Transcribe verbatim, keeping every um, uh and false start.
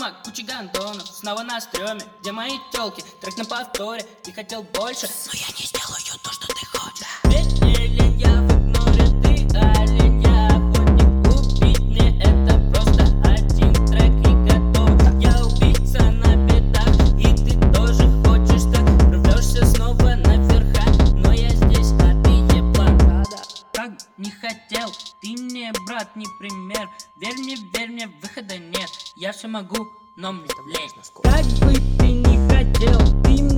дома, куча гандонов, снова на стреме. Где мои тёлки? Трек на повторе. Ты хотел больше, но я не сделаю то, что ты хочешь. Ведь олень, я в игноре, ты олень, я охотник. Убить мне это просто один трек и готов. Я убийца на бедах, и ты тоже хочешь так. Рвешься снова наверха, но я здесь, а ты еблан. Как не хотел, ты мне, брат, не пример. Верь мне, верь мне, выхода нет. Я все могу, но мне влезть на скорость. Как бы ты не хотел, ты